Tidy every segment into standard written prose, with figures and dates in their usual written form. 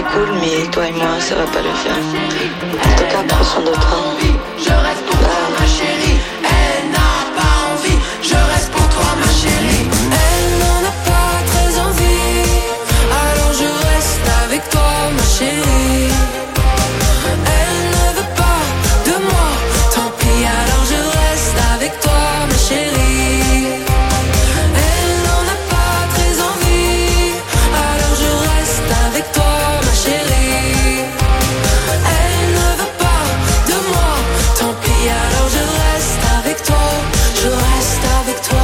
cool, mais toi et moi, ça va pas le faire. En tout cas, prends soin de toi. Je reste pour toi, ma chérie. Elle n'a pas envie. Je reste pour toi, ma chérie. Elle n'en a pas très envie. Alors je reste avec toi, ma chérie. Elle ne veut pas de moi. Tant pis, alors je reste avec toi, ma chérie. Elle n'en a pas très envie. Alors je reste avec toi, ma chérie. Elle ne veut pas de moi. Tant pis, alors je reste avec toi. Je reste avec toi.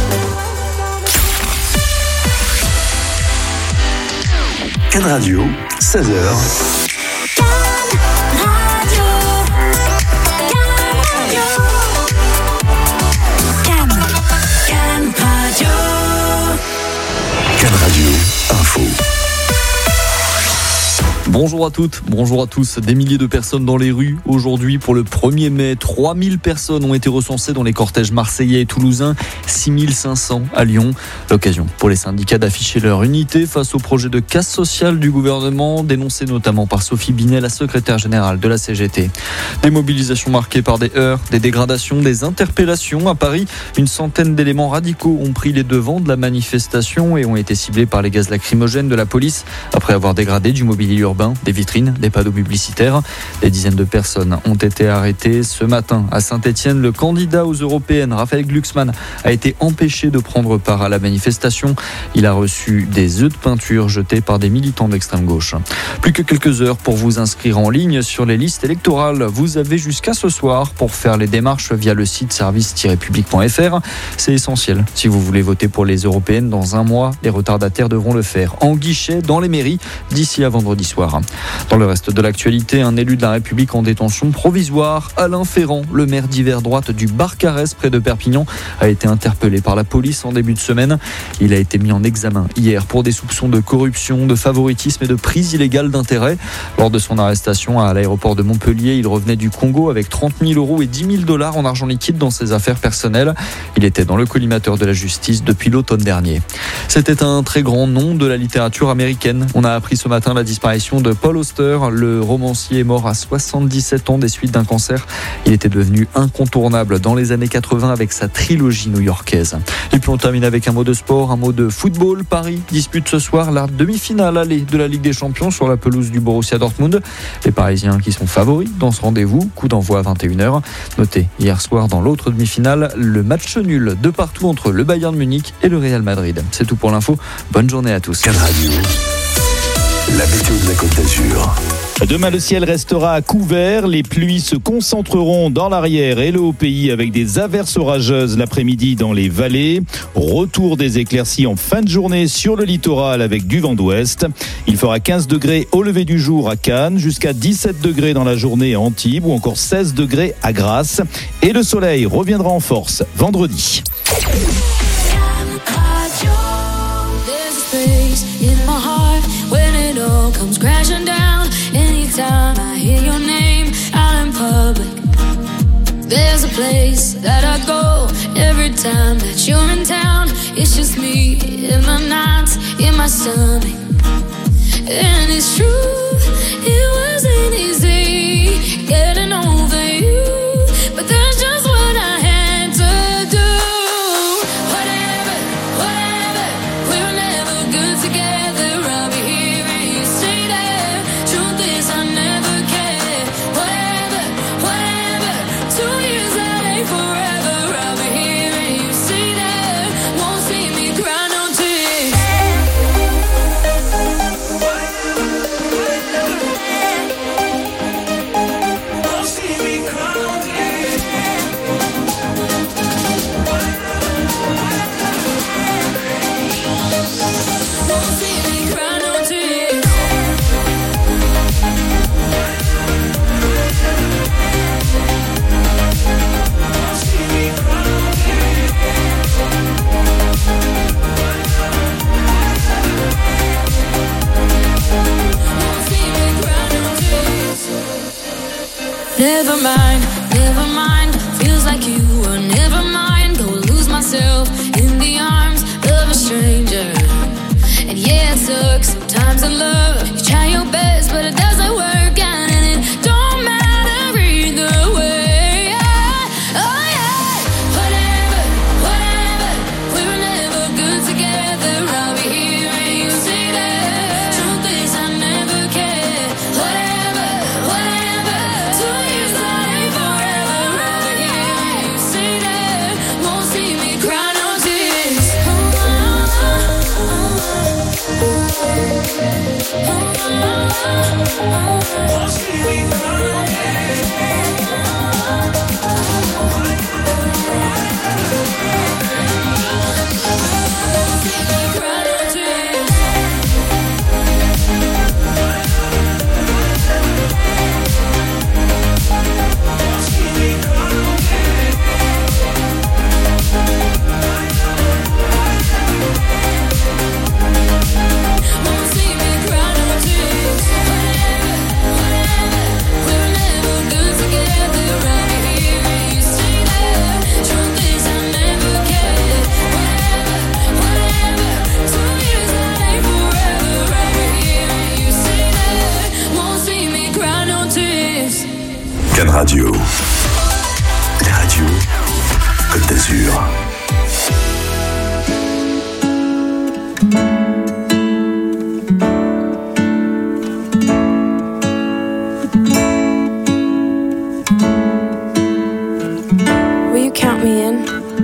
Can Radio, 16h. Can Radio, info. Bonjour à toutes, bonjour à tous. Des milliers de personnes dans les rues. Aujourd'hui, pour le 1er mai, 3000 personnes ont été recensées dans les cortèges marseillais et toulousains, 6500 à Lyon. L'occasion pour les syndicats d'afficher leur unité face au projet de casse sociale du gouvernement, dénoncé notamment par Sophie Binet, la secrétaire générale de la CGT. Des mobilisations marquées par des heurts, des dégradations, des interpellations. À Paris, une centaine d'éléments radicaux ont pris les devants de la manifestation et ont été ciblés par les gaz lacrymogènes de la police après avoir dégradé du mobilier urbain, des vitrines, des panneaux publicitaires. Des dizaines de personnes ont été arrêtées. Ce matin, à Saint-Etienne, le candidat aux européennes, Raphaël Glucksmann, a été empêché de prendre part à la manifestation. Il a reçu des œufs de peinture jetés par des militants d'extrême gauche. Plus que quelques heures pour vous inscrire en ligne sur les listes électorales. Vous avez jusqu'à ce soir pour faire les démarches via le site service-public.fr. C'est essentiel. Si vous voulez voter pour les européennes dans un mois, les retardataires devront le faire en guichet dans les mairies d'ici à vendredi soir. Dans le reste de l'actualité, un élu de la République en détention provisoire, Alain Ferrand, le maire d'hiver droite du Barcarès près de Perpignan, a été interpellé par la police en début de semaine. Il a été mis en examen hier pour des soupçons de corruption, de favoritisme et de prise illégale d'intérêt. Lors de son arrestation à l'aéroport de Montpellier, il revenait du Congo avec 30 000 € et 10 000 $ en argent liquide dans ses affaires personnelles. Il était dans le collimateur de la justice depuis l'automne dernier. C'était un très grand nom de la littérature américaine. On a appris ce matin la disparition de Paul Auster. Le romancier est mort à 77 ans des suites d'un cancer. Il était devenu incontournable dans les années 80 avec sa trilogie new-yorkaise. Et puis on termine avec un mot de sport, un mot de football. Paris dispute ce soir la demi-finale allée de la Ligue des Champions sur la pelouse du Borussia Dortmund. Les Parisiens qui sont favoris dans ce rendez-vous, coup d'envoi à 21h. Notez hier soir dans l'autre demi-finale, le match nul de partout entre le Bayern Munich et le Real Madrid. C'est tout pour l'info. Bonne journée à tous. Can Radio. La météo de la Côte d'Azur. Demain, le ciel restera couvert. Les pluies se concentreront dans l'arrière et le haut pays avec des averses orageuses l'après-midi dans les vallées. Retour des éclaircies en fin de journée sur le littoral avec du vent d'ouest. Il fera 15 degrés au lever du jour à Cannes, jusqu'à 17 degrés dans la journée à Antibes ou encore 16 degrés à Grasse. Et le soleil reviendra en force vendredi. Comes crashing down anytime I hear your name out in public. There's a place that I go every time that you're in town. It's just me in my nights, in my stomach. And it's true, it wasn't easy getting over you, but that's just what I had to do. Whatever, we were never good together. I'll be here and you stay there. Truth is I never cared. Whatever, 2 years that ain't forever. I'll be here and you stay there. Won't see me cry no tears. Won't see me cry no tears. Won't see me cry no tears. Never mind, feels like you were never mine. Go lose myself in the arms of a stranger. And yeah, it sucks sometimes in love. You try your best. Cannes Radio, la radio Côte d'Azur. Will you count me in?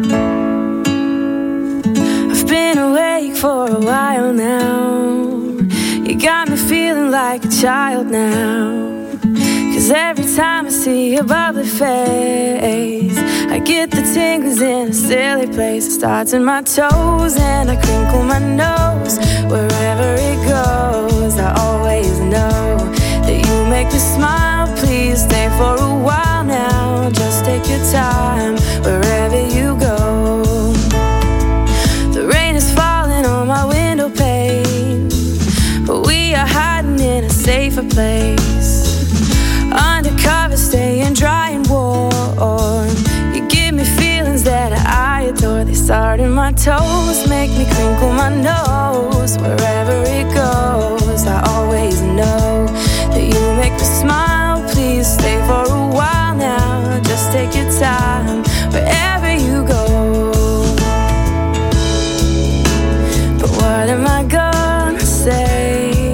I've been awake for a while now. You got me feeling like a child now. 'Cause every time I see your bubbly face, I get the tingles in a silly place. It starts in my toes and I crinkle my nose. Wherever it goes, I always know that you make me smile. Please stay for a while now. Just take your time wherever you go. The rain is falling on my window pane, but we are hiding in a safer place. Undercover, staying dry and warm. You give me feelings that I adore. They start in my toes, make me crinkle my nose. Wherever it goes, I always know that you make me smile. Please stay for a while now. Just take your time wherever you go. But what am I gonna say?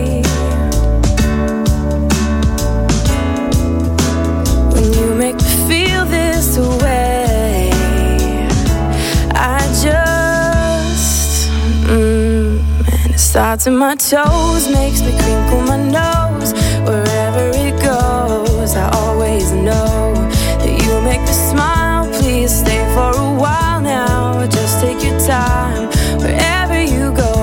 Away. I just and it starts in my toes, makes me crinkle my nose. Wherever it goes, I always know that you make me smile. Please stay for a while now. Just take your time wherever you go.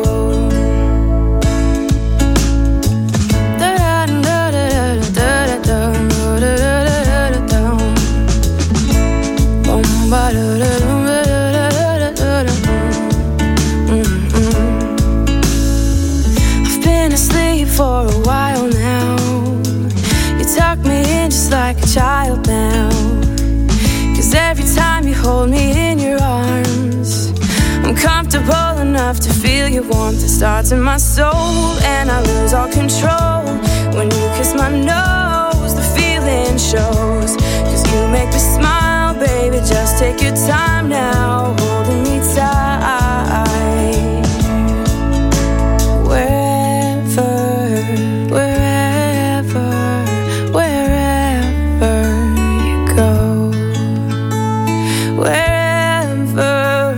I've been asleep for a while now. You tuck me in just like a child now. 'Cause every time you hold me in your arms, I'm comfortable enough to feel your warmth. It starts in my soul and I lose all control. When you kiss my nose, the feeling shows. 'Cause you make me smile, baby, just take your time now, holding me tight. Wherever you go. Wherever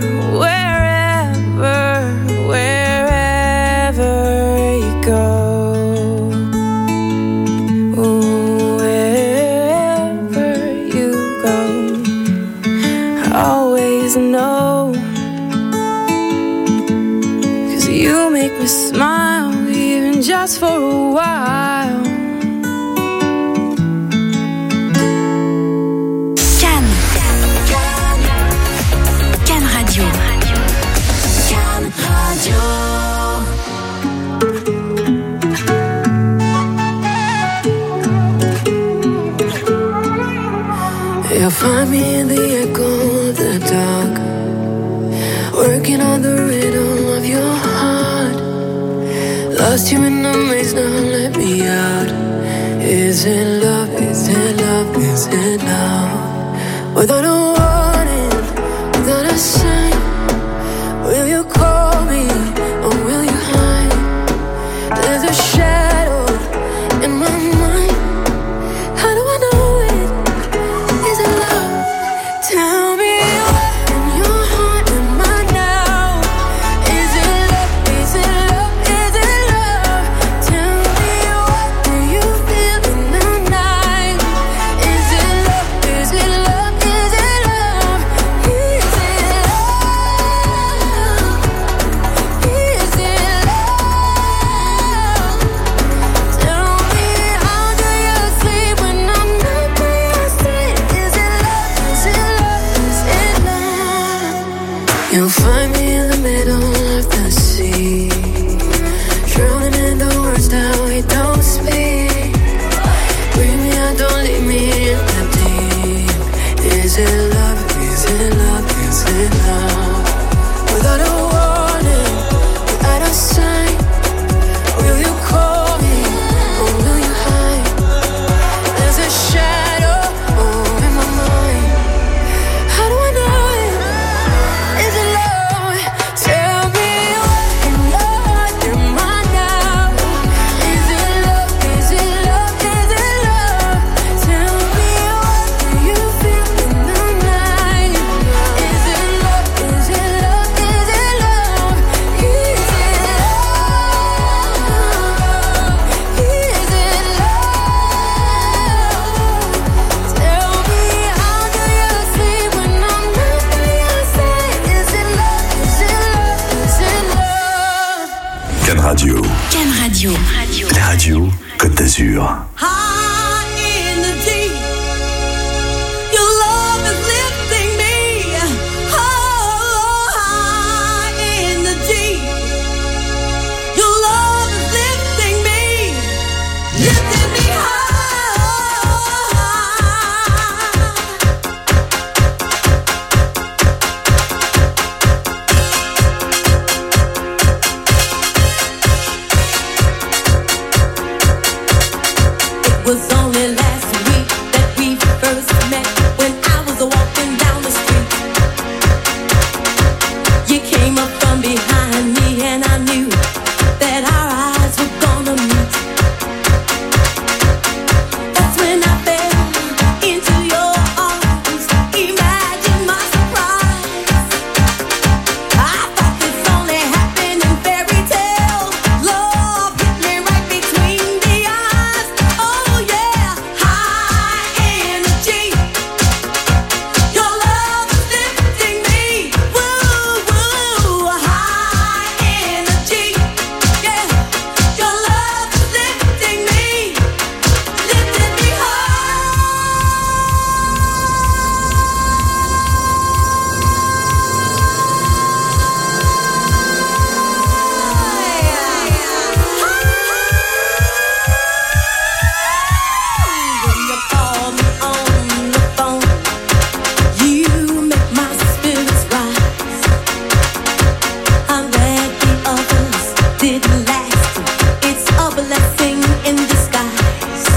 you go. Wherever you go. I always know. 'Cause you make me smile, even just for a while. Cannes Radio. Cannes Radio. You'll find me in the echo of the dark, working on the rhythm of your heart. Lost you in the maze, now let me out. Is it love, is it love, is it love? Without a warning, without a sign, will you call me or will you hide? There's a shadow in my mind. How do I know it? Is it love? Tell me where in your heart am I now? Is it love? Is it love? Is it love? Tell me where d'Azur. Was only last week that we first met when I was walking down the street. You came up from behind me and I knew that our eyes were gonna meet. That's when I fell into your arms. Imagine my surprise. I thought this only happened in fairy tales. Love hit me right between the eyes. Oh yeah, high energy. Your love is lifting me. Woo woo, high energy. Yeah, your love is lifting me, lifting me When you call me on the phone, you make my spirits rise. I'm glad the others didn't last. It's a blessing in disguise.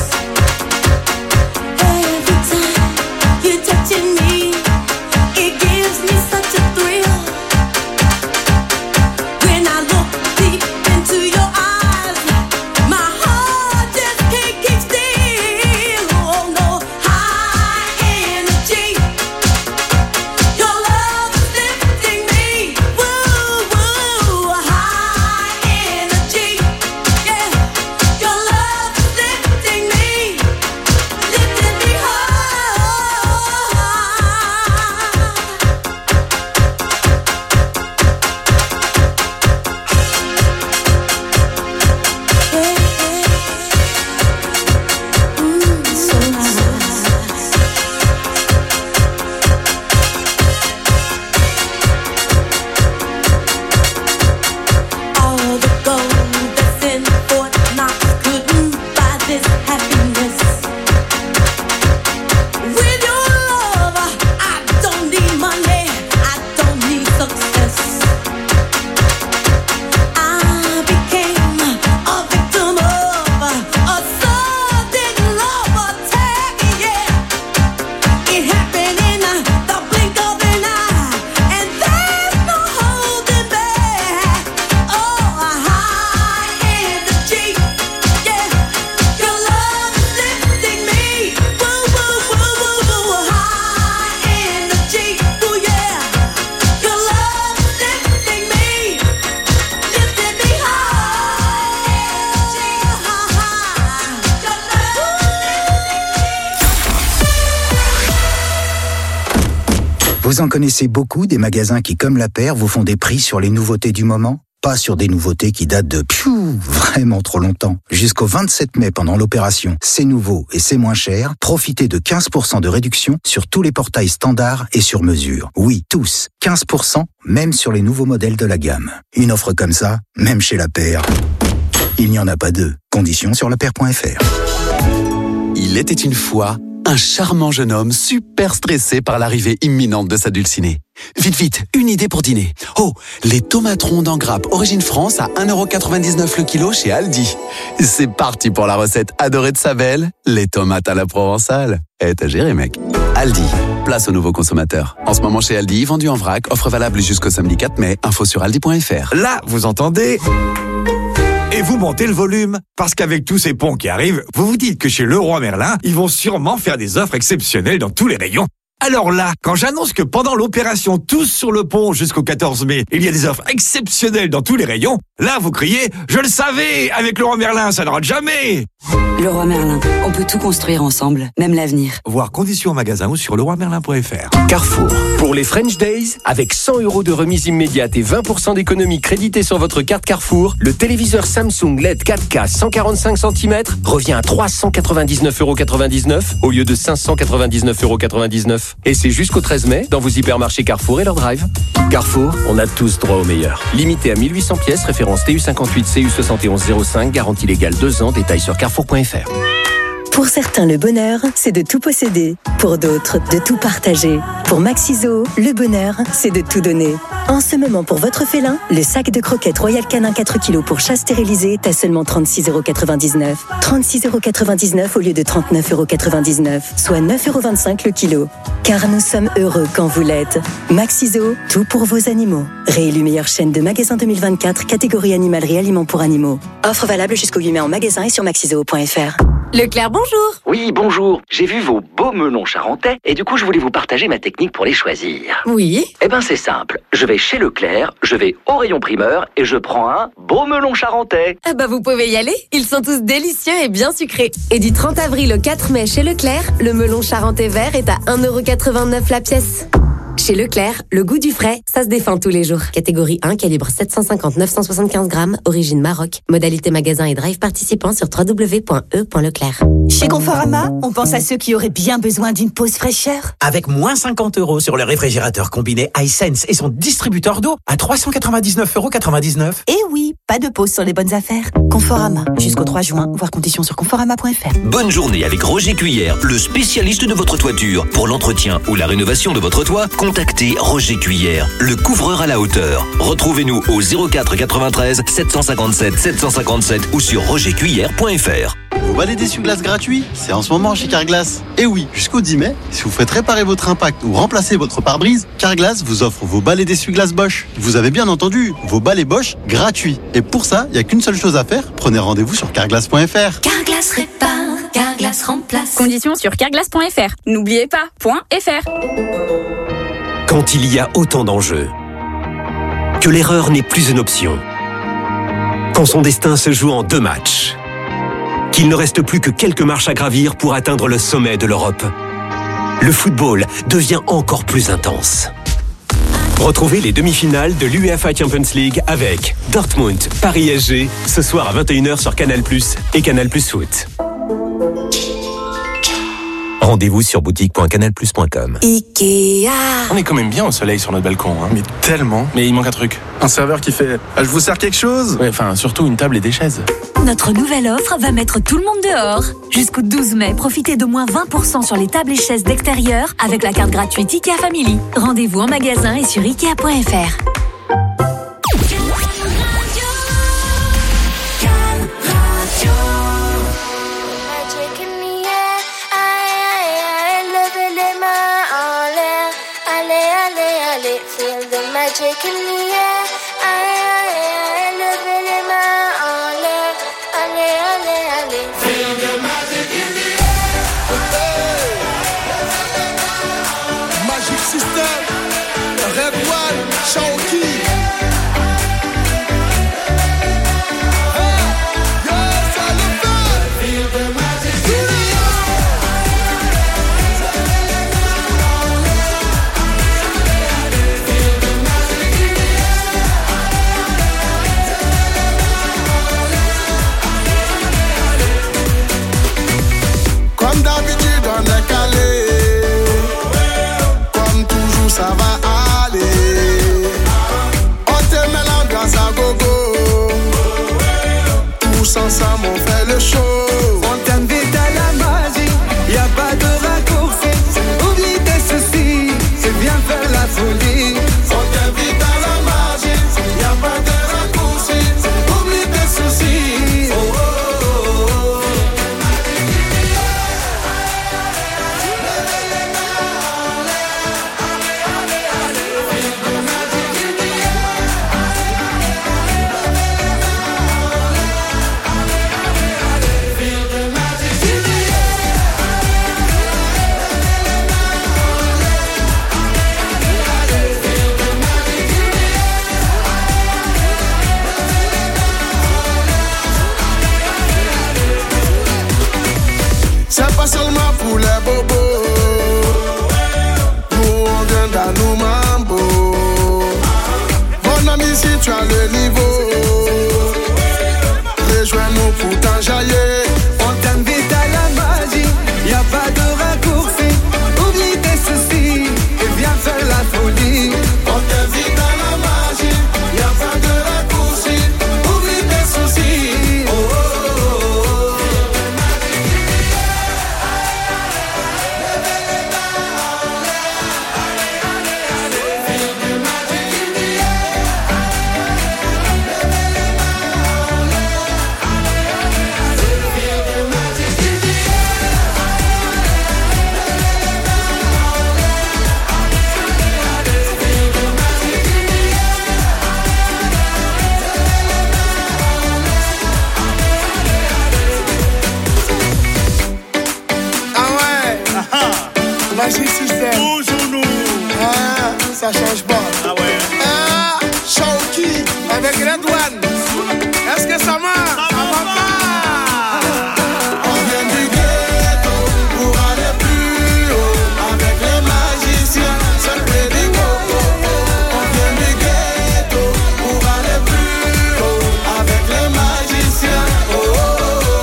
Every time you're touching me, it gives me such a thrill. When I look deep into your eyes, my heart just can't keep still. Oh no, high energy. Your love is lifting me. Woo woo, high energy. Yeah, your love is lifting me, lifting me All the gold that's in Fort Knox couldn't buy this happiness. With your love, I don't need money, I don't need success. I became a victim of a sudden love attack, yeah. It happened in the blink of an eye, and there's no holding back. Oh, high energy, yeah. Your love is lifting me. Woo woo woo woo woo. High energy, ooh yeah. Your love is lifting me, lifting me high. Your love. Vous en connaissez beaucoup des magasins qui, comme La Paire, vous font des prix sur les nouveautés du moment? Pas sur des nouveautés qui datent de vraiment trop longtemps. Jusqu'au 27 mai pendant l'opération C'est nouveau et c'est moins cher, profitez de 15% de réduction sur tous les portails standards et sur mesure. Oui, tous. 15%, même sur les nouveaux modèles de la gamme. Une offre comme ça, même chez La Paire, il n'y en a pas deux. Conditions sur lapaire.fr. Il était une fois un charmant jeune homme super stressé par l'arrivée imminente de sa dulcinée. Vite, vite, une idée pour dîner. Oh, les tomates rondes en grappe origine France à 1,99€ le kilo chez Aldi. C'est parti pour la recette adorée de sa belle, les tomates à la provençale. T'as géré, mec. Aldi, place aux nouveaux consommateurs. En ce moment chez Aldi, vendu en vrac, offre valable jusqu'au samedi 4 mai, info sur aldi.fr. Là, vous entendez ? Et vous montez le volume, parce qu'avec tous ces ponts qui arrivent, vous vous dites que chez Leroy Merlin, ils vont sûrement faire des offres exceptionnelles dans tous les rayons. Alors là, quand j'annonce que pendant l'opération Tous sur le pont jusqu'au 14 mai, il y a des offres exceptionnelles dans tous les rayons, là vous criez « Je le savais, avec Leroy Merlin, ça ne rate jamais !» Leroy Merlin, on peut tout construire ensemble, même l'avenir. Voir conditions en magasin ou sur leroymerlin.fr. Carrefour. Pour les French Days, avec 100 € de remise immédiate et 20% d'économie créditée sur votre carte Carrefour, le téléviseur Samsung LED 4K 145 cm revient à 399,99 € au lieu de 599,99 €. Et c'est jusqu'au 13 mai dans vos hypermarchés Carrefour et leur drive. Carrefour, on a tous droit au meilleur. Limité à 1800 pièces, référence TU58 CU7105, garantie légale 2 ans, détails sur carrefour.fr. Pour certains, le bonheur, c'est de tout posséder. Pour d'autres, de tout partager. Pour Maxiso, le bonheur, c'est de tout donner. En ce moment, pour votre félin, le sac de croquettes Royal Canin 4 kg pour chat stérilisé est à seulement 36,99 €. 36,99 € au lieu de 39,99 €, soit 9,25 € le kilo. Car nous sommes heureux quand vous l'êtes. Maxiso, tout pour vos animaux. Réélu meilleure chaîne de magasins 2024, catégorie animalerie aliments pour animaux. Offre valable jusqu'au 8 mai en magasin et sur maxiso.fr. Leclerc, bonjour. Oui, bonjour. J'ai vu vos beaux melons charentais et du coup, je voulais vous partager ma technique pour les choisir. Oui. Eh ben, c'est simple. Je vais chez Leclerc, je vais au rayon primeur et je prends un beau melon charentais. Ah bah, vous pouvez y aller. Ils sont tous délicieux et bien sucrés. Et du 30 avril au 4 mai chez Leclerc, le melon charentais vert est à 1,89 € la pièce. Chez Leclerc, le goût du frais, ça se défend tous les jours. Catégorie 1, calibre 750-975 grammes, origine Maroc. Modalité magasin et drive participant sur www.e.leclerc. Chez Conforama, on pense à ceux qui auraient bien besoin d'une pause fraîcheur. Avec moins 50 € sur le réfrigérateur combiné iSense et son distributeur d'eau à 399,99 €. Et oui, pas de pause sur les bonnes affaires. Conforama, jusqu'au 3 juin, voir conditions sur conforama.fr. Bonne journée avec Roger Cuillère, le spécialiste de votre toiture. Pour l'entretien ou la rénovation de votre toit, contactez Roger Cuillère, le couvreur à la hauteur. Retrouvez-nous au 04 93 757 757 ou sur rogercuillère.fr. Vos balais d'essuie-glace gratuits, c'est en ce moment chez Carglass. Et oui, jusqu'au 10 mai, si vous faites réparer votre impact ou remplacer votre pare-brise, Carglass vous offre vos balais d'essuie-glace Bosch. Vous avez bien entendu, vos balais Bosch gratuits. Et pour ça, il n'y a qu'une seule chose à faire, prenez rendez-vous sur carglass.fr. Carglass répare, Carglass remplace. Conditions sur carglass.fr. N'oubliez pas, .fr. Quand il y a autant d'enjeux, que l'erreur n'est plus une option, quand son destin se joue en 2 matchs, qu'il ne reste plus que quelques marches à gravir pour atteindre le sommet de l'Europe, le football devient encore plus intense. Retrouvez les demi-finales de l'UEFA Champions League avec Dortmund, Paris SG, ce soir à 21 h sur Canal+ et Canal+ Foot. Rendez-vous sur boutique.canalplus.com. Ikea. On est quand même bien au soleil sur notre balcon, hein. Mais tellement. Mais il manque un truc. Un serveur qui fait « Je vous sers quelque chose ?» Ouais, enfin, surtout une table et des chaises. Notre nouvelle offre va mettre tout le monde dehors. Jusqu'au 12 mai, profitez de moins 20% sur les tables et chaises d'extérieur avec la carte gratuite Ikea Family. Rendez-vous en magasin et sur Ikea.fr. Magic in the air, aïe, levez les mains en l'air, allez, allez, allez. Feel the magic in the air. Magic System, Red One, Shaoki. C'est pas seulement pour les bobos. Nous on vient d'Anou Mambo. Mon ami, si tu as le niveau, rejoins-nous pour t'enjailler. On t'invite à la magie, y a pas de raccourci. Oublie tes soucis et viens faire la folie. On t'invite à la magie, y a pas de raccourci. Oublie tes soucis. Oh, oh, oh, oh. Magic System. Toujours nous. Ah, ça change pas. Ah ouais. Ah, Shawky avec Redouane. Est-ce que ça marche? Ça va pas. On vient du ghetto pour aller plus haut. Avec les magiciens, c'est le Pédigo. On vient du ghetto pour aller plus haut. Avec les magiciens. Oh, oh, oh.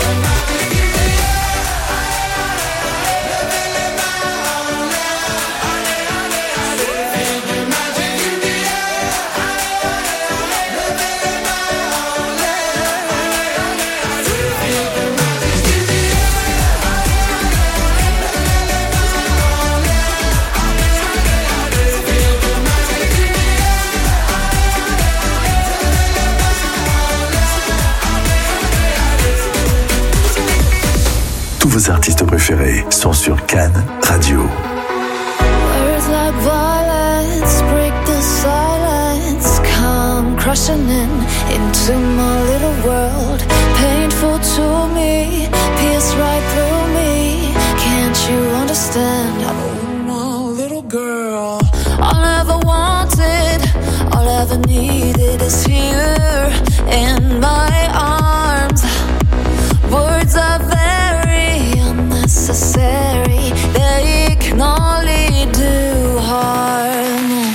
Tous vos artistes préférés sont sur Cannes Radio. Words like violence break the silence, come crushing into my little world. Painful to me, pierce right through me. Can't you understand? Oh, my little girl. All I ever wanted, all I ever needed is here in my arms. Words are very unnecessary, they can only do harm.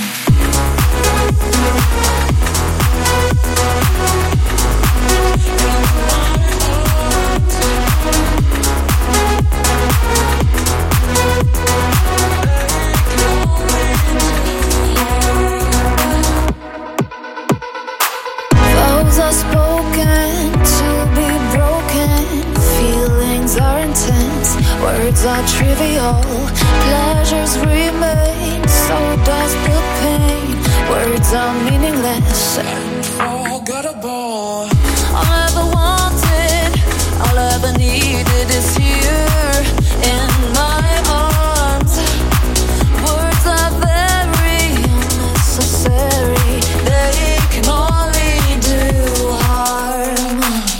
Vows are spoken to be broken. Feelings are intense, words are trivial. Pleasures remain, so does the pain. Words are meaningless and forgettable. All I ever wanted, all I ever needed is here in my arms. Words are very unnecessary, they can only do harm.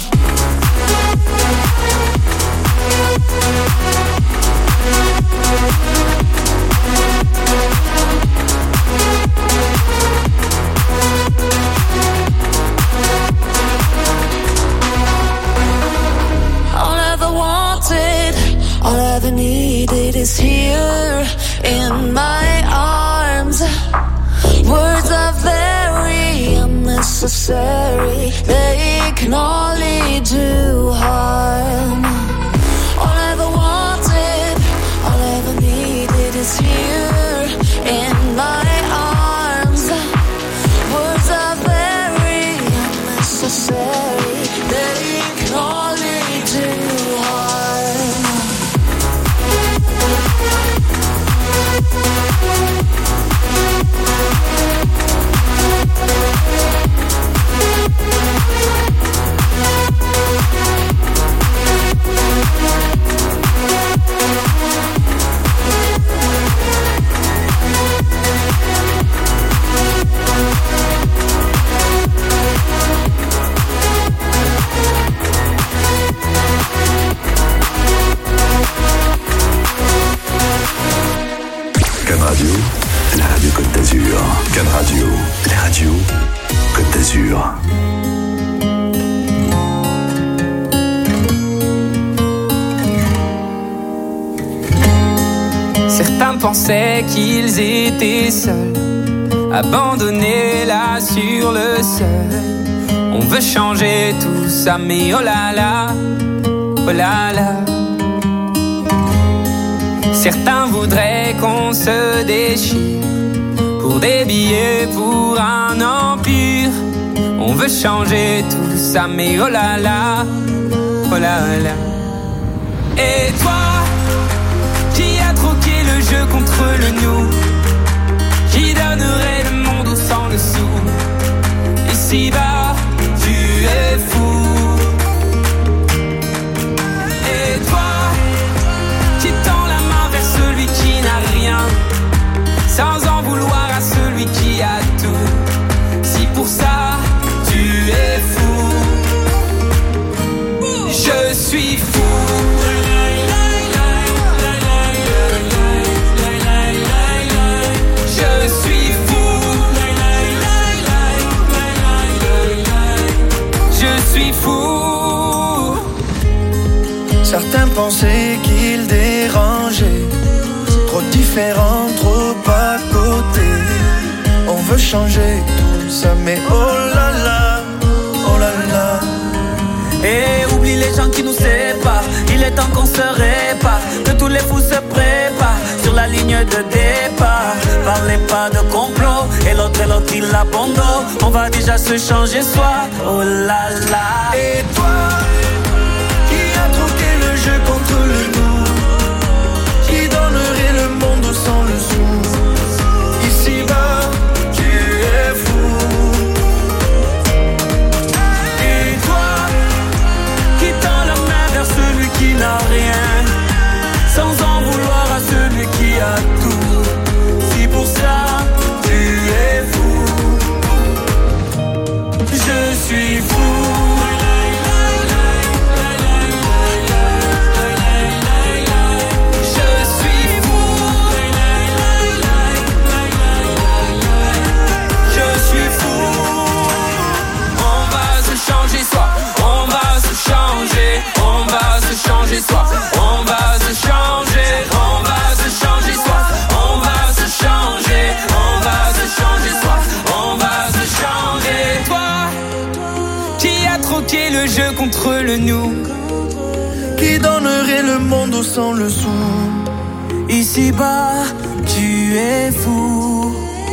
All I ever wanted, all I ever needed is here in my arms. Words are very unnecessary, they can only do harm. All I ever wanted, all I ever needed is here in my arms. Words are very unnecessary, they can only do harm. Cannes Radio, la radio Côte d'Azur. Cannes Radio, la radio Côte d'Azur. Certains pensaient qu'ils étaient seuls, abandonnés là sur le seuil. On veut changer tout ça, mais oh là là, oh là là. Certains voudraient qu'on se déchire pour des billets, pour un empire. On veut changer tout ça, mais oh là là, oh là là. Et toi, qui a troqué le jeu contre le nous, qui donnerait le monde au sang le sou. Ici-bas, tu es fou. Et toi, qui tend la main vers celui qui n'a rien, sans en vouloir à celui qui a tout. Si pour ça, tu es fou, je suis fou. Certains pensaient qu'ils dérangeaient, trop différents, trop à côté. On veut changer tout ça, mais oh là là, oh là là. Et oublie les gens qui nous séparent, il est temps qu'on se répare, que tous les fous se préparent sur la ligne de départ. Parlez pas de complot, et l'autre il abandonne. On va déjà se changer soi, oh là là. Et toi, jeu contre le nous, qui donnerait le monde sans le sou. Ici-bas, tu es fou. Et toi, qui tend la main vers celui qui n'a rien, sans en vouloir à celui qui a tout. Si pour ça, tu es fou, je suis fou. Changer soi, on va se changer, on va se changer soi, on va se changer, on va se changer soi, on va se changer. Toi, qui a troqué le jeu contre le nous, qui donnerait le monde sans le sou. Ici-bas, tu es fou.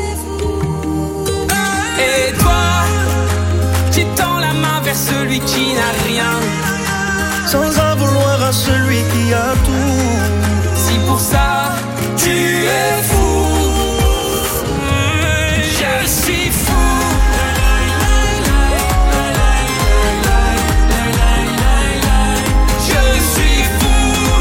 Et toi, qui tend la main vers celui qui n'a rien, sans en vouloir à celui qui a tout. Si pour ça, tu es fou, je suis fou. Je suis fou.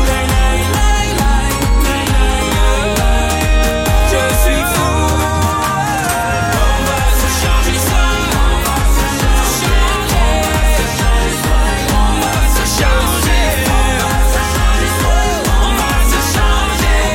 Je suis fou. On va se changer soi. On va se changer. On va se changer. On va se changer.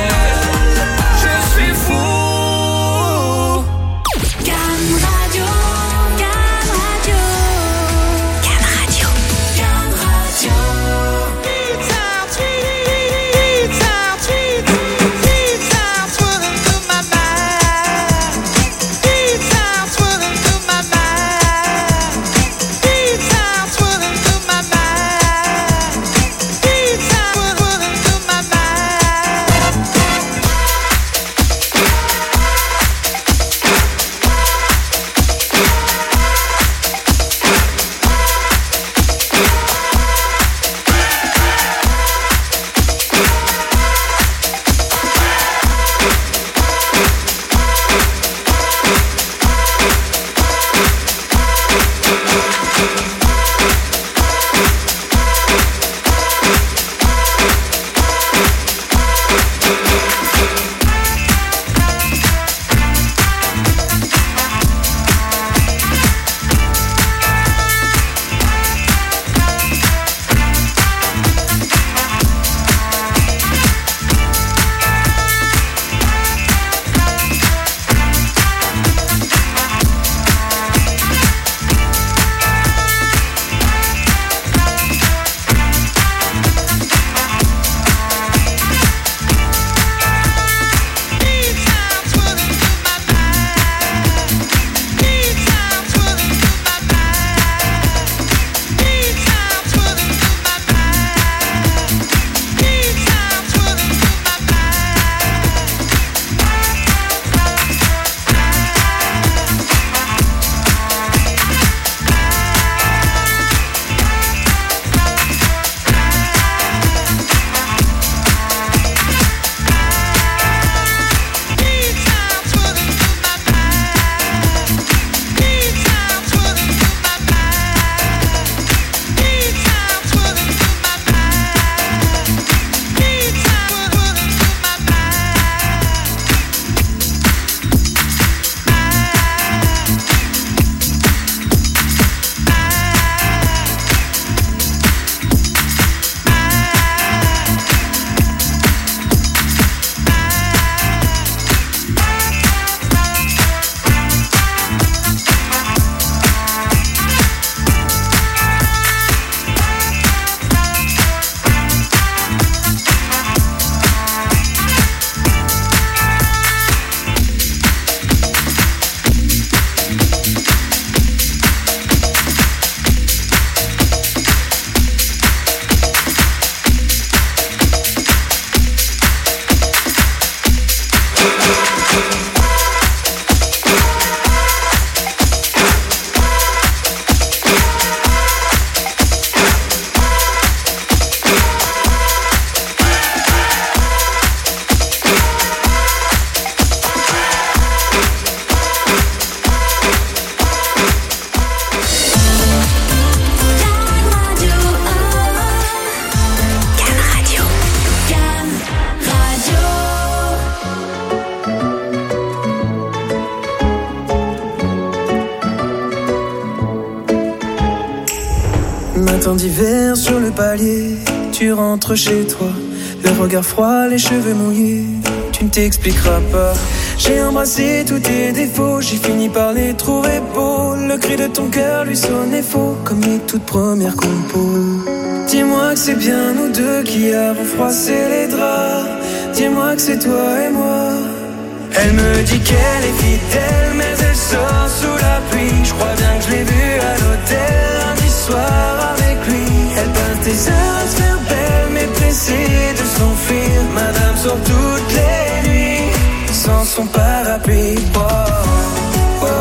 Printemps d'hiver sur le palier, tu rentres chez toi, le regard froid, les cheveux mouillés, tu ne t'expliqueras pas. J'ai embrassé tous tes défauts, j'ai fini par les trouver beaux. Le cri de ton cœur lui sonnait faux, comme les toutes premières compos. Dis-moi que c'est bien nous deux qui avons froissé les draps. Dis-moi que c'est toi et moi. Elle me dit qu'elle est fidèle, mais elle sort sous la pluie. Je crois bien que je l'ai vue à l'hôtel lundi soir avec lui. Elle passe des heures à se faire belle, mais pressée de s'enfuir. Madame sort toutes les nuits sans son parapluie. Oh, oh, oh,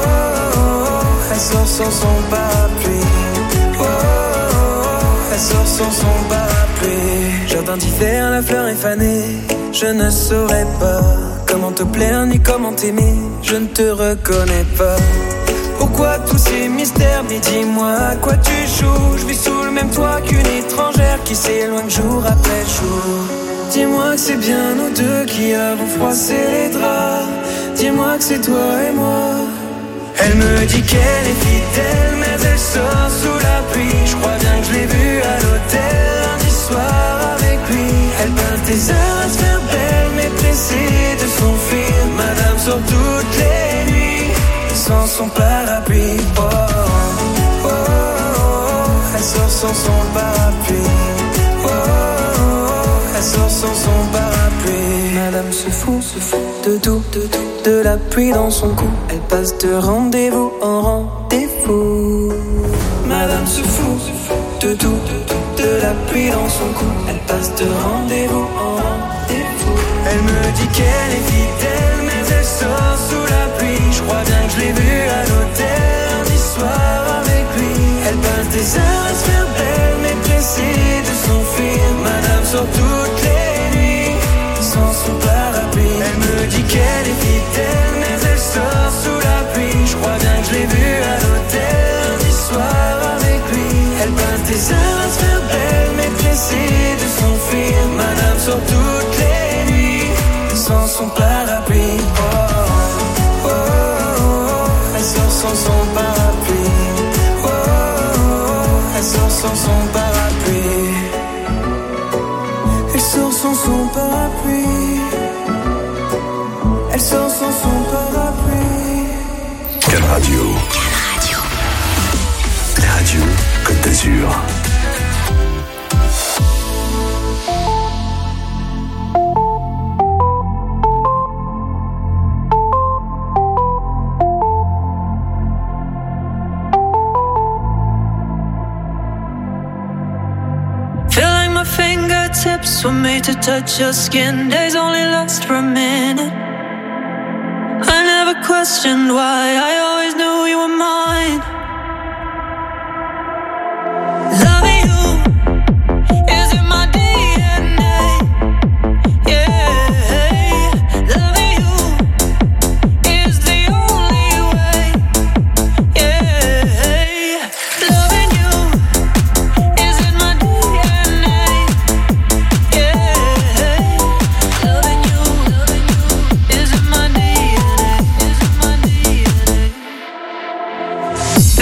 oh. Elle sort sans son parapluie. Oh, oh, oh. Elle sort sans son parapluie. Jardin d'hiver, la fleur est fanée. Je ne saurais pas comment te plaire ni comment t'aimer. Je ne te reconnais pas. Pourquoi tous ces mystères? Mais dis-moi à quoi tu joues. Je vis sous le même toit qu'une étrangère qui s'éloigne jour après jour. Dis-moi que c'est bien nous deux qui avons froissé les draps. Dis-moi que c'est toi et moi. Elle me dit qu'elle est fidèle, mais elle sort sous la pluie. Je crois bien que je l'ai vue à l'hôtel lundi soir avec lui. Elle passe des heures à se faire belle, mais pressée de s'enfuir. Madame sort toutes les nuits sans son parapluie. Oh, oh, oh, oh. Elle sort sans son parapluie. Oh, oh, oh. Elle sort sans son parapluie. Madame se fout de tout, de la pluie dans son cou. Elle passe de rendez-vous en rendez-vous. Madame se fout de tout, de la pluie dans son cou. Elle passe de rendez-vous en rendez-vous. Elle me dit qu'elle est fidèle, mais elle sort sous la pluie. Je crois bien que je l'ai vue à l'hôtel lundi soir avec lui. Elle passe des heures à se faire belle, mais pressée de s'enfuir. Madame sort toutes les nuits sans son parapluie. Elle me dit qu'elle est fidèle, mais elle sort sous la pluie. Je crois bien que je l'ai vue à l'hôtel lundi soir avec lui. Elle passe des heures à se faire belle, mais pressée de s'enfuir. Madame sort toutes les nuits sans son parapluie. Oh, oh, oh, oh. Elle sort sans son parapluie. Oh, oh, oh. Elle sort sans son parapluie. Elle sort sans son parapluie. Elle sort sans son parapluie. Can Radio. La radio Côte d'Azur. Feeling my fingertips were made to touch your skin. Days only last for a minute. I never questioned why, I always knew you were mine. Loving you is in my DNA. Yeah, loving you is the only way. Yeah, loving you is in my DNA. Yeah, loving you is in my DNA.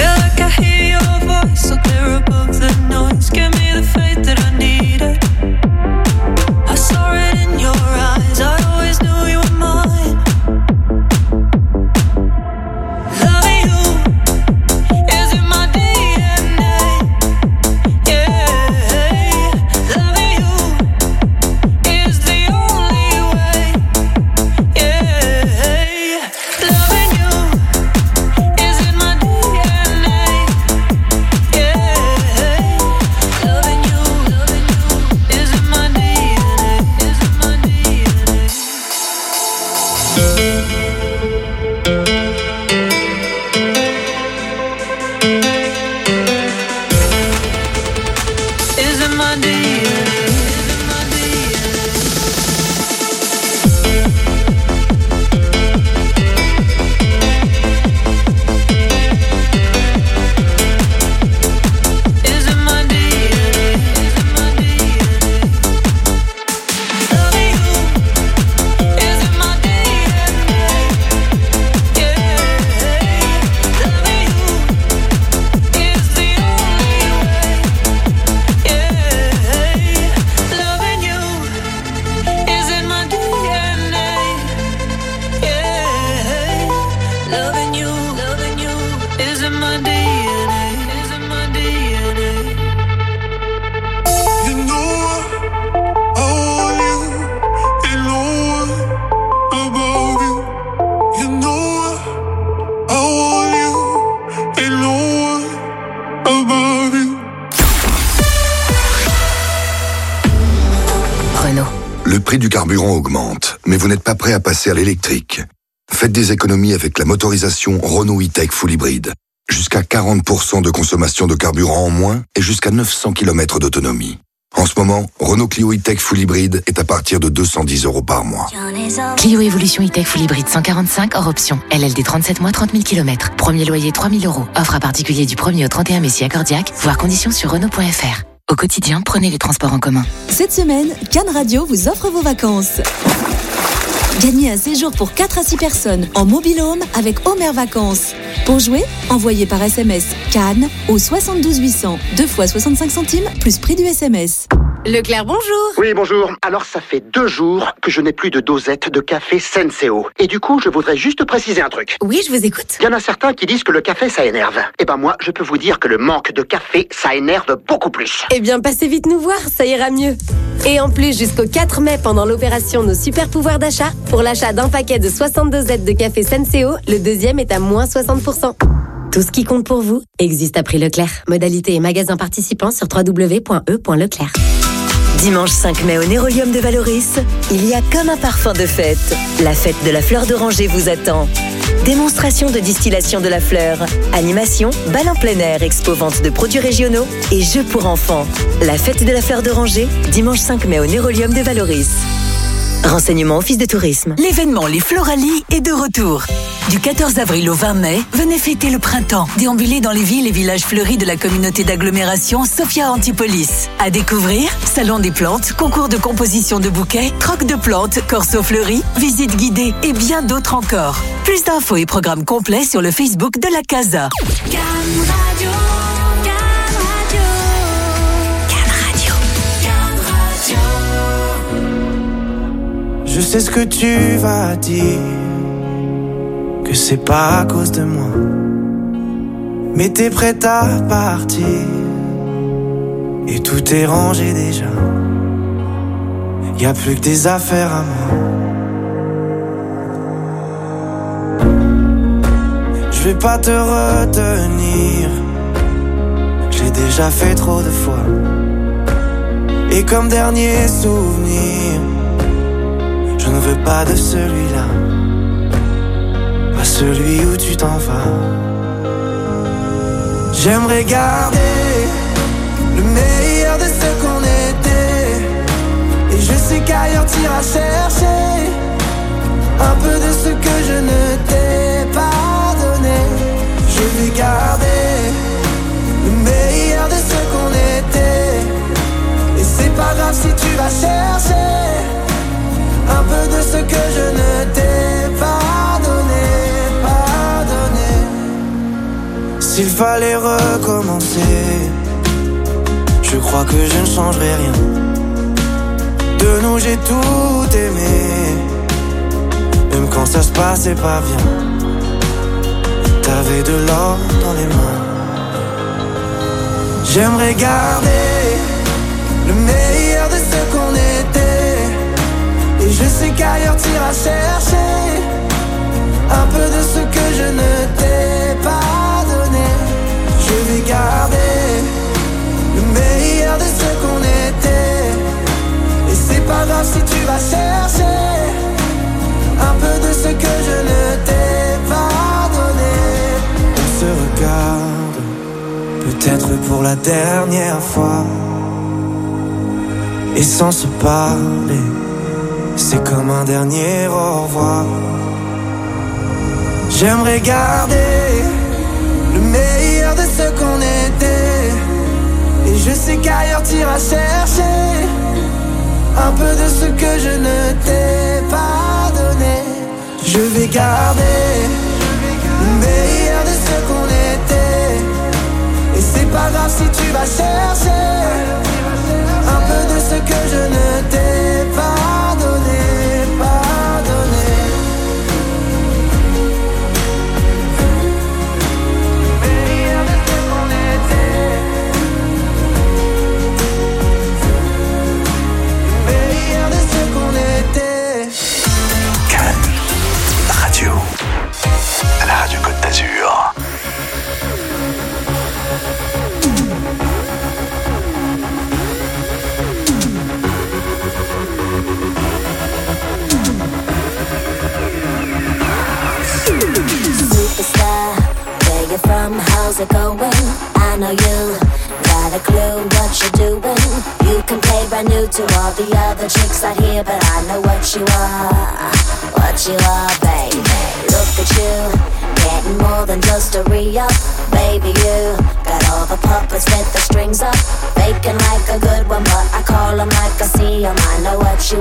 Renault. Le prix du carburant augmente, mais vous n'êtes pas prêt à passer à l'électrique. Faites des économies avec la motorisation Renault E-Tech Full Hybrid. Jusqu'à 40% de consommation de carburant en moins et jusqu'à 900 km d'autonomie. En ce moment, Renault Clio E-Tech Full Hybrid est à partir de 210 € par mois. Clio Evolution E-Tech Full Hybrid 145 hors option. LLD 37 mois, 30 000 km. Premier loyer 3 000 €. Offre à particulier du 1er au 31 mai si accordiaque. Voir conditions sur Renault.fr. Au quotidien, prenez les transports en commun. Cette semaine, Cannes Radio vous offre vos vacances. Gagnez un séjour pour 4 à 6 personnes en mobil-home avec Homer Vacances. Pour jouer, envoyez par SMS Cannes au 72 800, 2 fois 65 centimes plus prix du SMS. Leclerc, bonjour. Oui, bonjour. Alors, ça fait 2 jours que je n'ai plus de dosette de café Senseo. Et du coup, je voudrais juste préciser un truc. Oui, je vous écoute. Il y en a certains qui disent que le café, ça énerve. Eh ben moi, je peux vous dire que le manque de café, ça énerve beaucoup plus. Eh bien, passez vite nous voir, ça ira mieux. Et en plus, jusqu'au 4 mai, pendant l'opération Nos Super Pouvoirs d'achat, pour l'achat d'un paquet de 62 dosettes de café Senseo, le deuxième est à moins 60%. Tout ce qui compte pour vous existe à prix Leclerc. Modalité et magasin participants sur www.e.leclerc. Dimanche 5 mai au Nérolium de Valoris, il y a comme un parfum de fête. La fête de la fleur d'oranger vous attend. Démonstration de distillation de la fleur, animation, bal en plein air, expo-vente de produits régionaux et jeux pour enfants. La fête de la fleur d'oranger, dimanche 5 mai au Nérolium de Valoris. Renseignements Office de tourisme. L'événement Les Floralies est de retour. Du 14 avril au 20 mai, venez fêter le printemps. Déambulez dans les villes et villages fleuris de la communauté d'agglomération Sophia Antipolis. À découvrir, salon des plantes, concours de composition de bouquets, croque de plantes, corso fleuri, visite guidée et bien d'autres encore. Plus d'infos et programmes complets sur le Facebook de la Casa. Je sais ce que tu vas dire, que c'est pas à cause de moi, mais t'es prête à partir, et tout est rangé déjà. Y a plus que des affaires à moi. Je vais pas te retenir, je l'ai déjà fait trop de fois. Et comme dernier souvenir, je ne veux pas de celui-là, pas celui où tu t'en vas. J'aimerais garder le meilleur de ce qu'on était, et je sais qu'ailleurs t'iras chercher un peu de ce que je ne t'ai pas donné. Je vais garder le meilleur de ce qu'on était, et c'est pas grave si tu vas chercher un peu de ce que je ne t'ai pas donné, pas donné. S'il fallait recommencer, je crois que je ne changerais rien. De nous j'ai tout aimé, même quand ça se passait pas bien. T'avais de l'or dans les mains. J'aimerais garder le meilleur de ce qu'on était, et je sais qu'ailleurs t'iras chercher un peu de ce que je ne t'ai pas donné. Je vais garder le meilleur de ce qu'on était, et c'est pas grave si tu vas chercher un peu de ce que je ne t'ai pas donné. On se regarde, peut-être pour la dernière fois, et sans se parler, c'est comme un dernier au revoir. J'aimerais garder le meilleur de ce qu'on était, et je sais qu'ailleurs t'iras chercher un peu de ce que je ne t'ai pas donné. Je vais garder le meilleur de ce qu'on était, et c'est pas grave si tu vas chercher un peu de ce que je ne t'ai pas donné, pas donné. Meilleur de ce qu'on était, meilleur de ce qu'on était. Cannes Radio, la radio Côte d'Azur. how's it going? I know you got a clue what you're doing. You can play brand new to all the other chicks out here, but I know what you are, baby. Look at you, getting more than just a re-up. Baby, you got all the puppets with the strings up, faking like a good one, but I call them like I see them. I know what you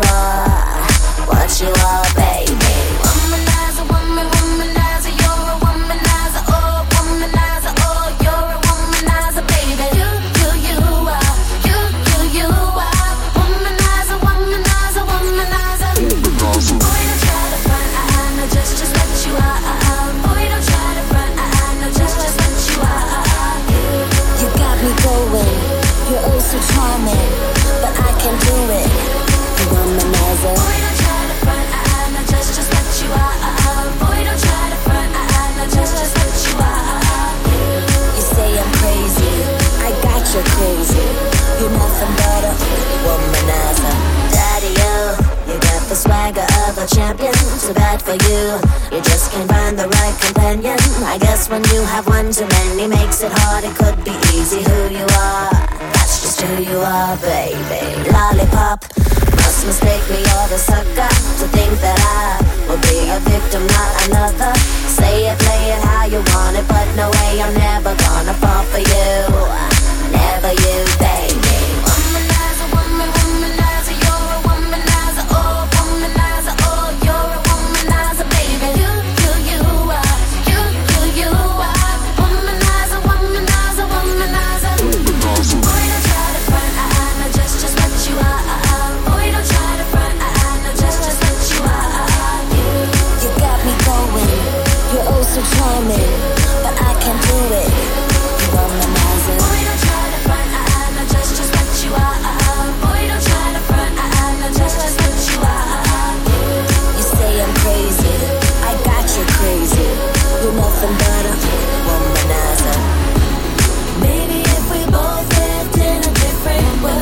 are, baby. Womanizer, womanizer, you're a womanizer, oh, womanizer, oh, you're a womanizer, baby. You are, you are, womanizer, womanizer, womanizer. Boy, don't try to front, I know just what you are. Boy, don't try to front, I know just what you are. You got me going, you're oh so charming, but I can do it. Womanizer. Boy, don't try to front, I know just what you are. Boy, don't try to front, I know just what you are. You say I'm crazy, I got you crazy. You're nothing but a womanizer. Daddy, you got the swagger of a champion. Too bad for you, you just can't find the right companion. I guess when you have one too many makes it hard. It could be easy who you are. That's just who you are, baby. Lollipop. Must mistake me, you're the sucker, to think that I will be a victim, not another. Say it, play it how you want it, but no way, I'm never gonna fall for you. Never you, baby. Womanizer, womanizer, you're a womanizer, oh, womanizer, oh, you're a womanizer, baby. You are, you are, womanizer, womanizer, womanizer. Boy, don't try to front, I know just what you are. Boy, don't try to front, I know just what you are. You got me going, you're oh so charming, but I can't do it. Womanizer. Boy, don't try to front, I know just what you are. Boy, don't try to front, I know just what you are. You say I'm crazy, I got you crazy. You're nothing but a womanizer. Maybe if we both lived in a different world,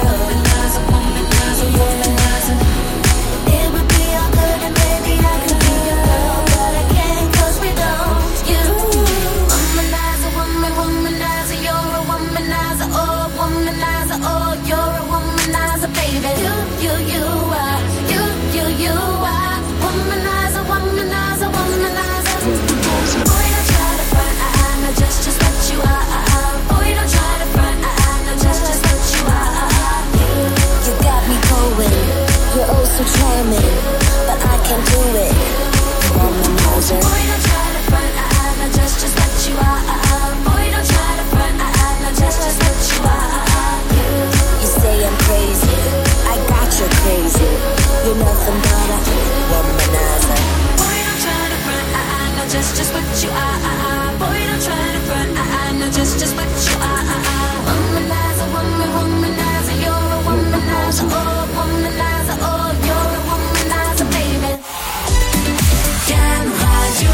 it would be all good and maybe I could be your girl, but I can't 'cause we don't. You womanizer, womanizer, you're a womanizer, oh, womanizer, oh, you're a womanizer, baby. You are, you are, womanizer, womanizer, womanizer. Boy, don't try to front, I know just what you are. Boy, don't try to front, I know just what you are. You got me going, you're oh so charming, but I can't do it. Womanizer. Boy, don't try to front, I know just what you are. Boy, don't try to front, I know just what you are. You say I'm crazy, I got you crazy. You're nothing but a womanizer. Boy, don't try to front, I know just what you are. Boy, don't try to front, I know just what you are. Womanizer, womanizer, you're a womanizer, oh, womanizer, oh, you're a womanizer, baby. Can Radio.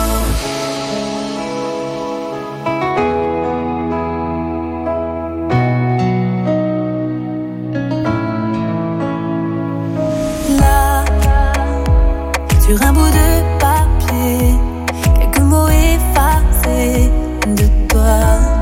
Là, sur un bout de papier, quelques mots effacés de toi.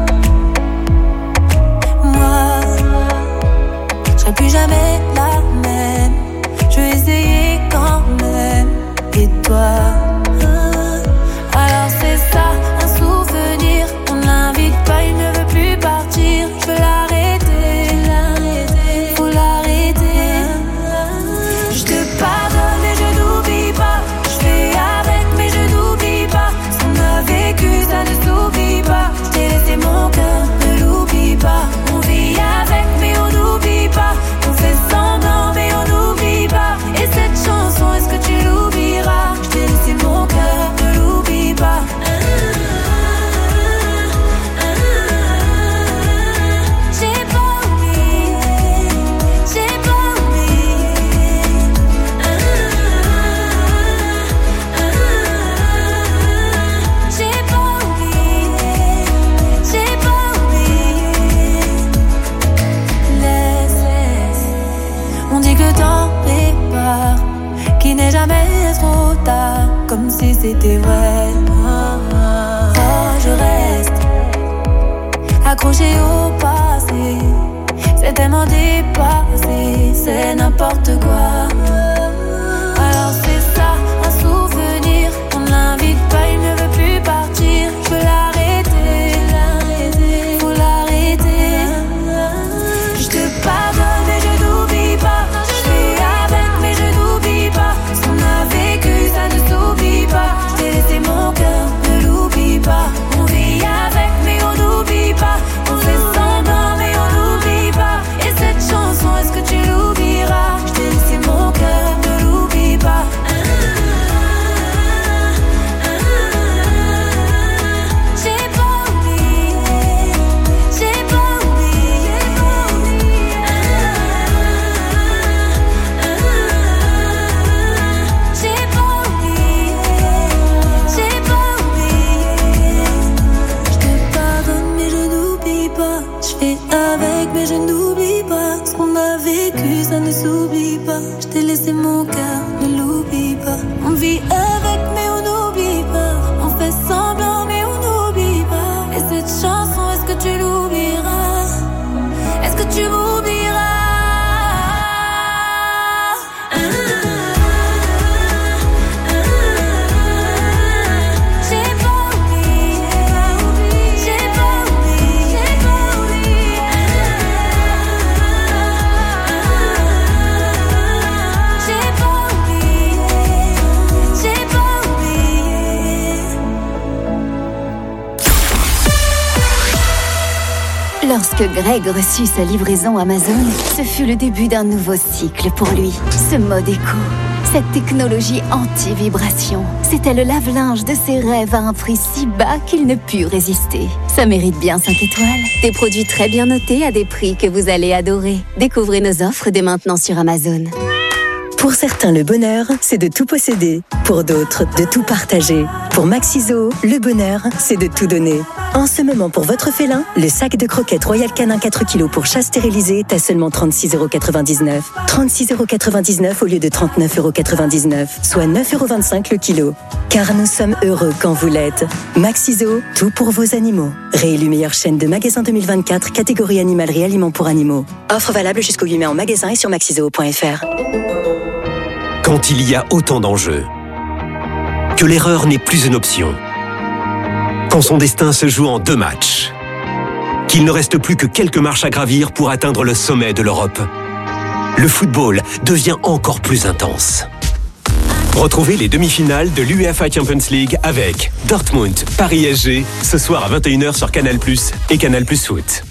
Moi, je serai plus jamais la même. Je vais essayer quand même. Et toi, alors c'est ça, un souvenir. On l'invite pas, il ne veut plus partir. Je veux l'arrêter, faut l'arrêter. Je te pardonne et je n'oublie pas. Je fais avec mais je n'oublie pas. Ce qu'on a vécu, ça ne s'oublie pas. Je t'ai laissé mon cœur, ne l'oublie pas. On vit avec mais on n'oublie pas. On fait semblant mais on n'oublie pas. Et cette chanson, est-ce que tu l'oublieras? Je t'ai laissé mon cœur, ne l'oublie pas. J'ai pas oublié, j'ai pas oublié. J'ai pas oublié, j'ai pas oublié. Laisse, on dit que t'en prépares, qu'il n'est jamais trop tard, comme si c'était vrai. Oh, je reste accroché au passé. C'est tellement dépassé, c'est n'importe quoi. Alors c'est ça, un souvenir. On l'invite pas, il ne veut plus partir. Je peux l'arrêter, faut l'arrêter. Je te pardonne mais je n'oublie pas. Je fais avec mais je n'oublie pas. Ce qu'on a vécu, ça ne s'oublie pas. Je t'ai laissé mon cœur, ne l'oublie pas. On vit avec mais on n'oublie pas. On fait semblant mais on n'oublie pas. Et cette chanson, est-ce que tu l'oublieras? Je t'ai laissé mon cœur, ne l'oublie pas. J'ai pas oublié, j'ai pas oublié. J'ai pas oublié, j'ai pas oublié. Je te pardonne mais je n'oublie pas. Je fais avec mais je n'oublie pas. Ce qu'on a vécu ça ne s'oublie pas. Je t'ai laissé mon cœur, ne l'oublie pas. On vit avec mais on n'oublie pas. On fait semblant mais on n'oublie pas. Et cette chanson, est-ce que tu l'oublieras? Est-ce que tu m'oublieras? J'ai pas oublié, j'ai pas oublié, j'ai pas oublié. J'ai pas oublié, j'ai pas oublié. Lorsque Greg reçut sa livraison Amazon, ce fut le début d'un nouveau cycle pour lui. Ce mode éco, cette technologie anti-vibration, c'était le lave-linge de ses rêves à un prix si bas qu'il ne put résister. Ça mérite bien 5 étoiles. Des produits très bien notés à des prix que vous allez adorer. Découvrez nos offres dès maintenant sur Amazon. Pour certains, le bonheur, c'est de tout posséder. Pour d'autres, de tout partager. Pour Maxiso, le bonheur, c'est de tout donner. En ce moment, pour votre félin, le sac de croquettes Royal Canin 4 kg pour chat stérilisé est à seulement 36,99 €. 36,99 € au lieu de 39,99 €, soit 9,25 € le kilo. Car nous sommes heureux quand vous l'êtes. Maxiso, tout pour vos animaux. Réélu meilleure chaîne de magasins 2024, catégorie animalerie aliments pour animaux. Offre valable jusqu'au 8 mai en magasin et sur maxiso.fr. Quand il y a autant d'enjeux, que l'erreur n'est plus une option, quand son destin se joue en 2 matchs, qu'il ne reste plus que quelques marches à gravir pour atteindre le sommet de l'Europe, le football devient encore plus intense. Retrouvez les demi-finales de l'UEFA Champions League avec Dortmund, Paris SG, ce soir à 21h sur Canal+ et Canal+ Foot.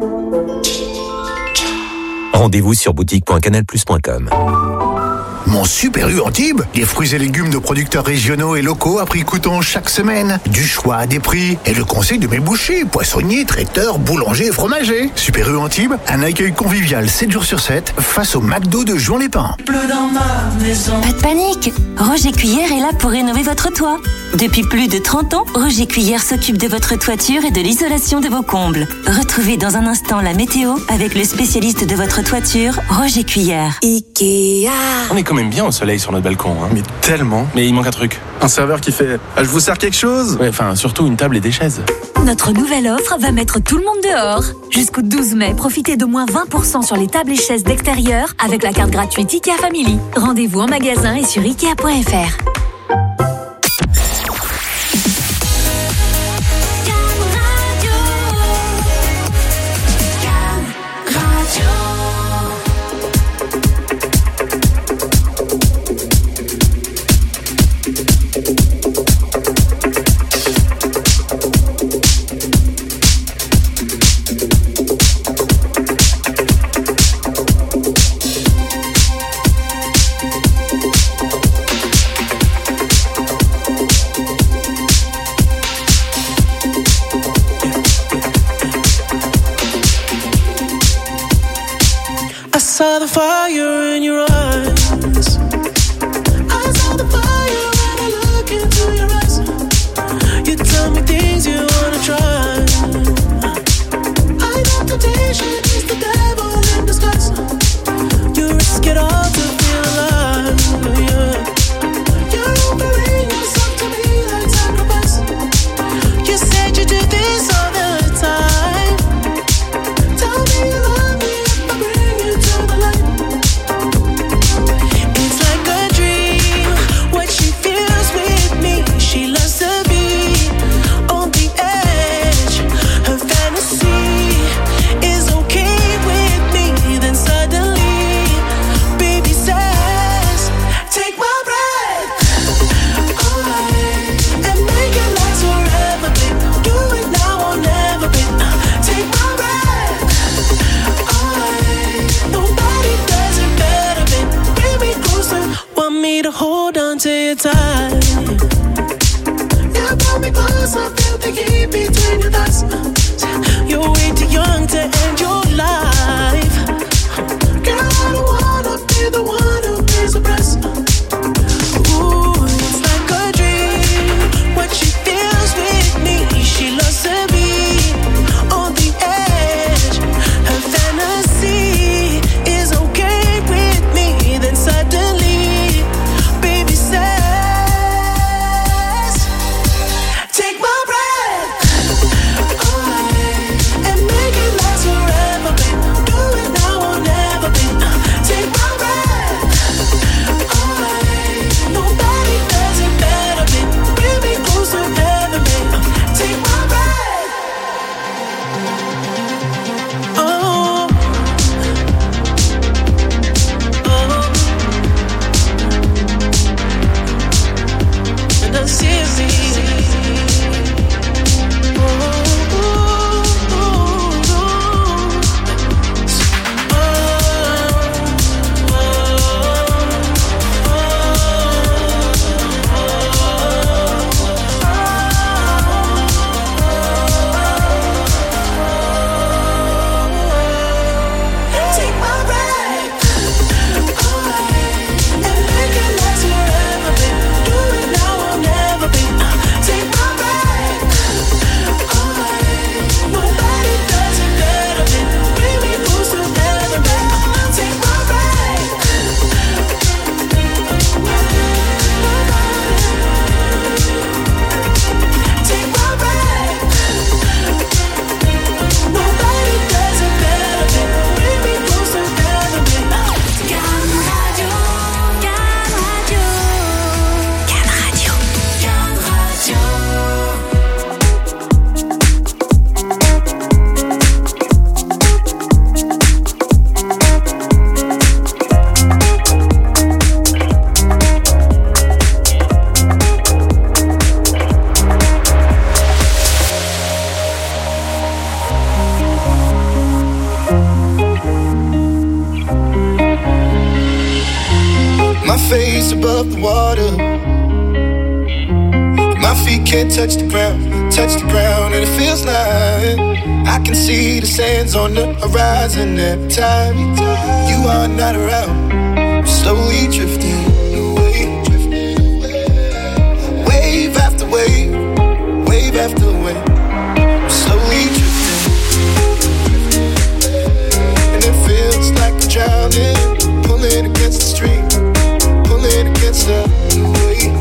Rendez-vous sur boutique.canalplus.com. Mon Super U Antibes, des fruits et légumes de producteurs régionaux et locaux à prix coûtant chaque semaine. Du choix à des prix et le conseil de mes bouchers, poissonniers, traiteurs, boulangers et fromagers. Super U Antibes, un accueil convivial 7 jours sur 7 face au McDo de Juan-les-Pins. Pas de panique, Roger Cuillère est là pour rénover votre toit. Depuis plus de 30 ans, Roger Cuillère s'occupe de votre toiture et de l'isolation de vos combles. Retrouvez dans un instant la météo avec le spécialiste de votre toiture, Roger Cuillère. Ikea. On est quand même bien au soleil sur notre balcon, hein. Mais tellement. Mais il manque un truc. Un serveur qui fait « Je vous sers quelque chose ?» Ouais, enfin, surtout une table et des chaises. Notre nouvelle offre va mettre tout le monde dehors. Jusqu'au 12 mai, profitez d'au moins 20% sur les tables et chaises d'extérieur avec la carte gratuite Ikea Family. Rendez-vous en magasin et sur Ikea.fr. I saw the fire in your eyes. I saw the fire when I look into your eyes. You tell me things you wanna try. I know temptation is the devil in disguise. You risk it all to feel alive, yeah. You're offering yourself to me like sacrifice. You said you do this all the time. on to your time. You pull me close, I feel the heat between your thighs. You're way too young to end your life. Girl, I don't wanna be the one who pays the price. Ooh, it's like a dream. What she feels with me, she loves to be on the edge. Her fantasy is okay with me. Then suddenly, baby says, take my breath away and make it last forever, babe. Do it now or never, babe. Take my breath away. Nobody does it better, babe. Bring me close to heaven, babe. Take my breath. Oh. And I see take my breath away and make it last forever, babe. Do it now or never, babe. Take my breath away. Nobody does it better, babe. Bring me close to heaven, babe. Take my breath. Take my breath. Nobody does it better, babe. Bring me close to heaven, babe. Can Radio, Can Radio, Can Radio, Can Radio. My face above the water. My feet can't touch the ground, and it feels like I can see the sands on the horizon every time you are not around. I'm slowly drifting away, wave after wave, wave after wave. I'm slowly drifting, and it feels like I'm drowning, pulling against the stream. Pulling against the wave,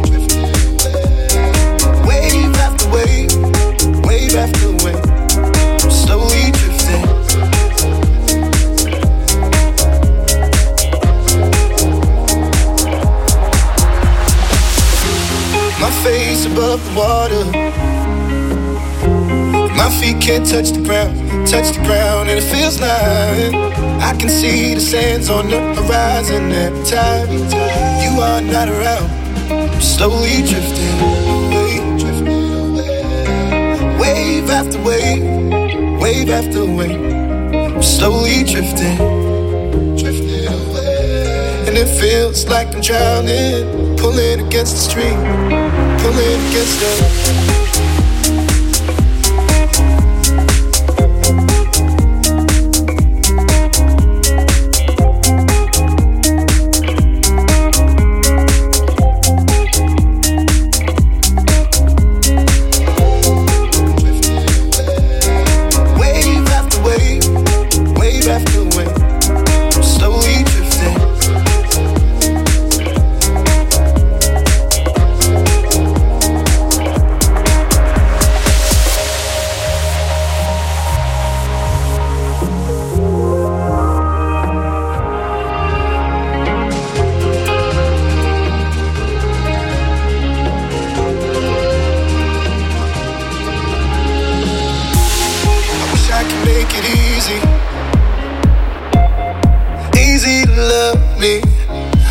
wave after wave, wave after wave. I'm slowly drifting. My face above the water. My feet can't touch the ground, and it feels like I can see the sands on the horizon every time you are not around. I'm slowly drifting away, wave after wave, wave after wave. I'm slowly drifting away, and it feels like I'm drowning, pulling against the stream, pulling against the